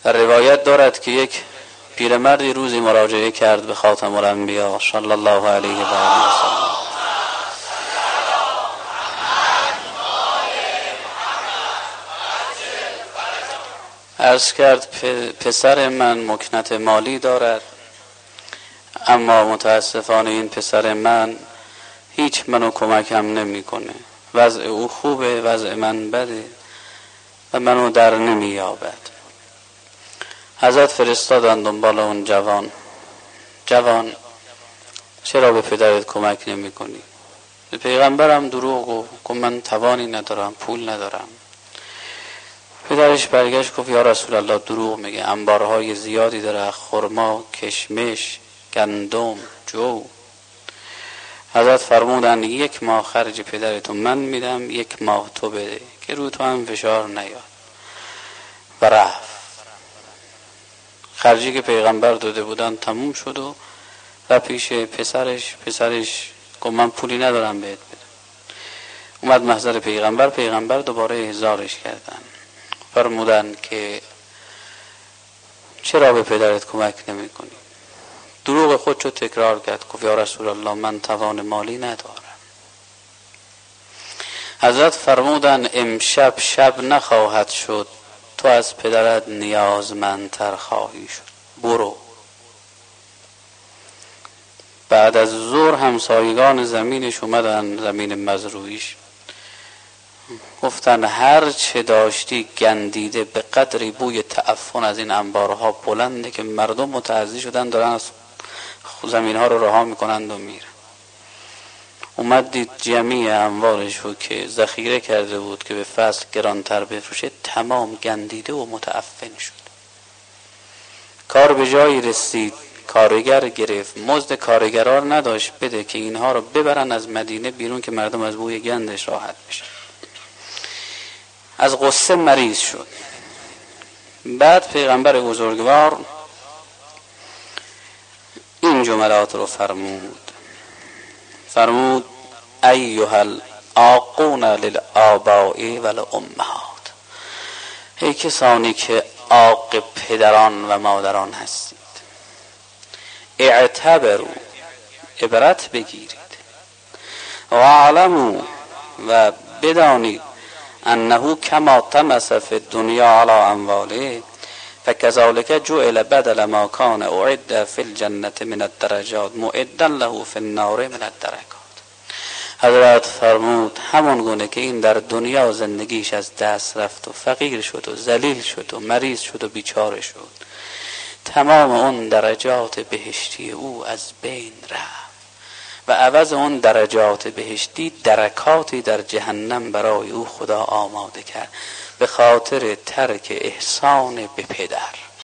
در روایت دارد که یک پیرمردی روزی مراجعه کرد به خاتم الانبیا صلی الله علیه و آله و سلم. عرض کرد پسر من مکنت مالی دارد، اما متاسفانه این پسر من هیچ منو کمکم نمیکنه. وضع او خوبه، وضع من بده و منو در نمییابد. حضرت فرستادن دنبال اون جوان چرا به پدرت کمک نمی کنی؟ به پیغمبرم دروغ گفت، من توانی ندارم، پول ندارم. پدرش برگشت گفت یا رسول الله دروغ میگه، انبارهای زیادی داره، خرما، کشمش، گندم، جو. حضرت فرمودن 1 ماه خرج پدرتون من میدم، 1 ماه تو بده که رو تو هم فشار نیاد. و رفت. خرجی که پیغمبر داده بودن تموم شد و پیش پسرش گفت من پولی ندارم بهت بدم. اومد محضر پیغمبر دوباره احضارش کردن. فرمودن که چرا به پدرت کمک نمی کنی؟ دروغ خودشو تکرار کرد، گفت یا رسول الله من توان مالی ندارم. حضرت فرمودن امشب شب نخواهد شد تو از پدرت نیازمندتر خواهی شد، برو. بعد از ظهر همسایگان زمینش اومدن، زمین مزروعیش، گفتن هر چه داشتی گندیده، به قدری بوی تعفن از این انبارها بلنده که مردم متعزی شدن دارن از زمین ها رو رها میکنند و میرن. اومد دید جمعی اموالش رو که ذخیره کرده بود که به فصل گرانتر بفروشه تمام گندیده و متعفن شد. کار به جایی رسید، کارگر گرفت، مزد کارگرها رو نداشت بده که اینها رو ببرن از مدینه بیرون که مردم از بوی گندش راحت بشه. از غصه مریض شد. بعد پیغمبر بزرگوار این جملات رو فرمود ایها العاقون للآباء والامهات، ای کسانی که عاق پدران و مادران هستید، اعتبروا، عبرت بگیرید، و اعلموا، و بدانید، انه کما طمس فی الدنیا علی امواله فکذالک جعل بدل ما کان اعد فی الجنة من الدرجات معدا له فی النار من الدرکات. حضرت فرمود همان گونه که این در دنیا زندگیش از دست رفت و فقیر شد و ذلیل شد و مریض شد و بیچاره شد، تمام اون درجات بهشتی او از بین رفت و عوض اون درجات بهشتی درکاتی در جهنم برای او خدا آماده کرد به خاطر ترک احسان به پدر.